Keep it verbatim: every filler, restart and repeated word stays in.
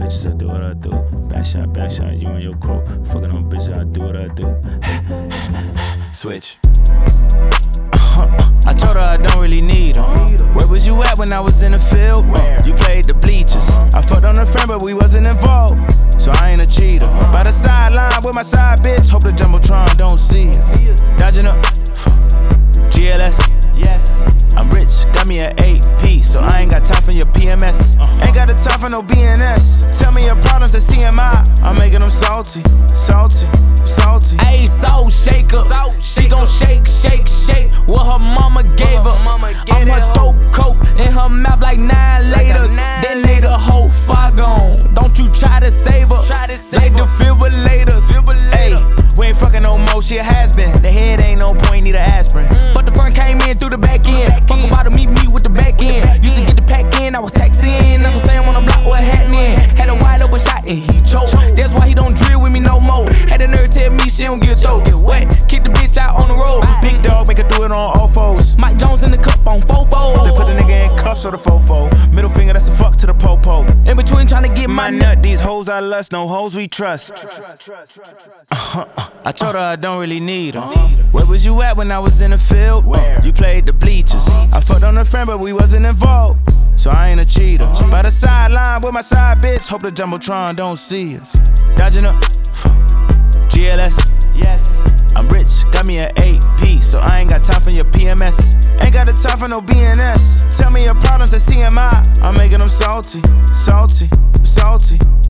bitches, I do what I do. Back shot, back shot, you and your crew. Fucking on bitches, I do what I do. Switch. I told her I don't really need her. Where was you at when I was in the field? You played the bleachers. I fucked on a friend, but we wasn't involved. So I ain't a cheater. By the sideline with my side bitch. Hope the Jumbotron don't see us. Dodging up. G L S. Yes. I'm rich, got me an eight P, so I ain't got time for your P M S. Ain't got the time for no B N S. Tell me your problems at C M I. I'm making them salty, salty, salty. Ayy, soul shaker. She gon' shake, shake, shake what her mama gave her. I'ma throw coke in her mouth like nine laters. Then later, whole fog on. Don't you try to save her. Like defibrillators. Ayy, we ain't fucking no more, she a has-been. The head ain't no point, need an aspirin. But the front came in through the back end. Fuck about to meet me with the back end. Used to get the pack in, I was taxing. I'm saying on the block with a hat in. Had a wide open shot and he choked. That's why he don't drill with me no more. Had a nerd tell me she don't get throw. What? Kick the bitch out on the road. Big dog, make her do it on all fours. Mike Jones in the cup on fofo. They put a nigga in cuffs or the fofo. Middle finger, that's a fuck to the popo. In between trying to get my nut, these hoes I lust, no hoes we trust. Uh-huh. I told her I don't really need her. Where was you at when I was in the field? You played the bleachers. I fucked on a friend, but we wasn't involved. So I ain't a cheater. By the sideline with my side bitch. Hope the Jumbotron don't see us. Dodging up. G L S. Yes. I'm rich, got me an eight P, so I ain't got time for your P M S. Ain't got the time for no B N S. Tell me your problems at C M I. I'm making them salty, salty, salty.